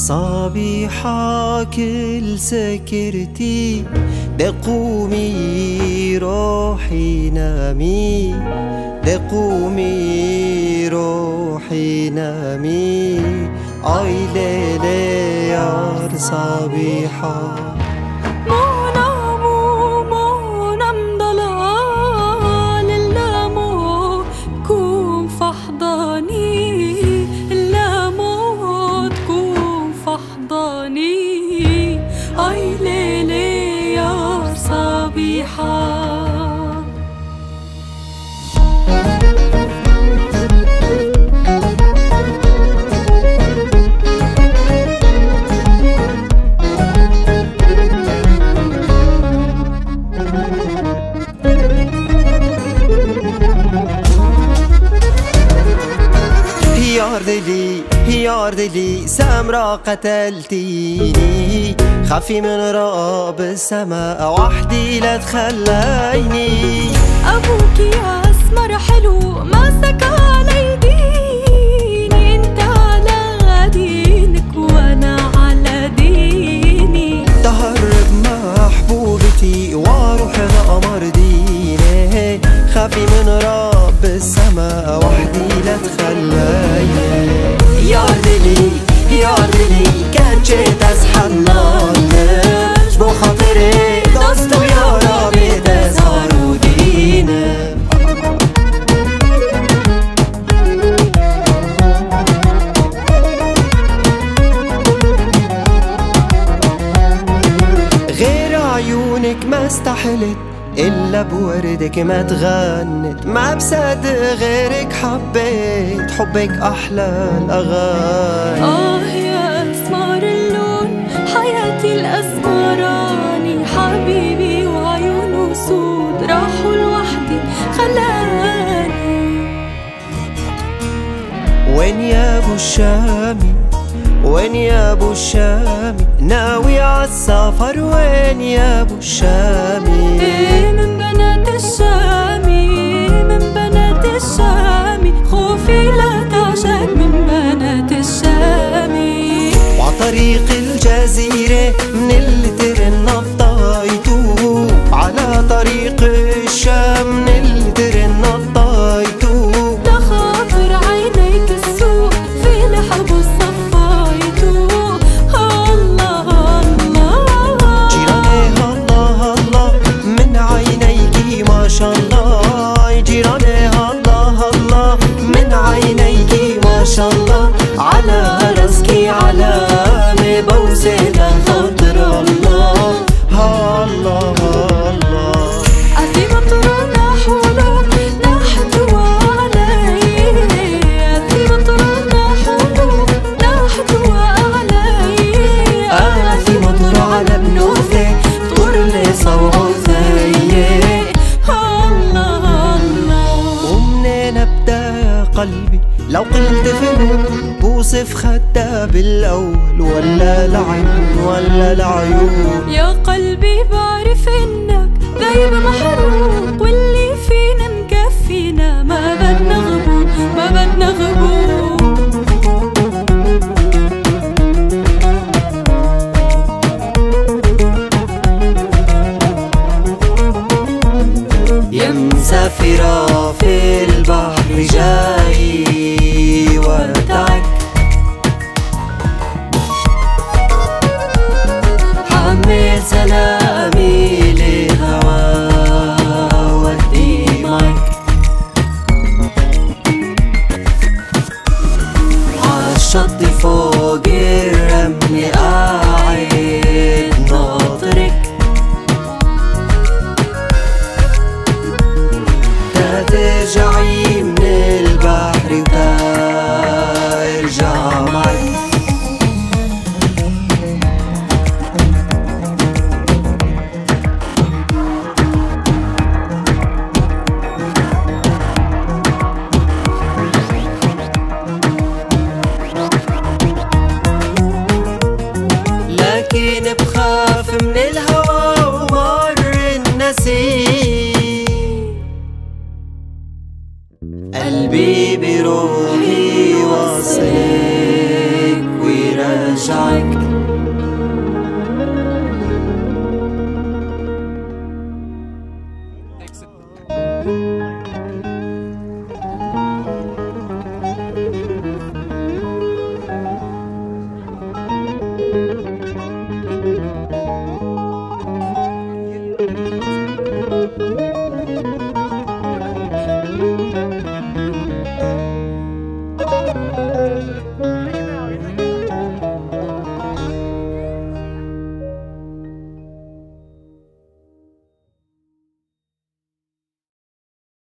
صبيحة كل سكرتي ده قومي روحي نامي ده قومي روحي نامي اي ليلي يا صبيحة أي ليلي يا صبيحة يا دلي سمرة قتلتيني خافي من راب السماء وحدي لا تخليني أبوك يا أسمر حلو ماسك على ديني انت على دينك وانا على ديني تهرب محبوبتي واروح لقمر ديني خافي من رب السماء وحدي لا تخليني يا دلي كان جيت اسحنا بو خاطري دوستو يا ربي تزهر ودينا غير عيونك ما استحلت إلا بوردك ما تغنت ما بصدق غيرك حبيت حبك أحلى الأغاني يا أسمر اللون حياتي الأسمراني حبيبي وعيونه سود راحوا لوحدي خلاني وين يا أبو الشامي وين يا أبو الشامي ناوي عالسفر وين يا أبو الشامي من بنات الشامي من بنات الشامي خوفي لا تعشق من بنات الشامي وعطريق الجزيرة من اللي ترن طايتو على طريق الشام من اللي ترن طايتو لخاطر عينيك السوق في لحب الصفايتو الله الله جيراني الله الله من عينيكي ما شاء الله جيراني الله الله من عينيكي ما شاء الله على رزقي علامة بوزن خاطر الله الله الله أثي مطر نحوله نحتوى علي أثي مطر نحوله نحتوى علي أثي مطر على بنوثي طور لي صوتي الله الله ومنين أبدأ يا قلبي لو قلت فيلم بوصف خدها بالأول ولا العين ولا العيون يا قلبي بعرف إنك غايب محروق واللي فينا مكفينا ما بدنا غبون ما بدنا غبون يا مسافرة في البحر جاي ودعك حمل سلامي للهوى ودي معك عالشط فوق الرمل قاعد ناطرك ترجعي من البحر وترجع معي لكن بخاف من الهوى ومر النسيم قلبي بروحي وصل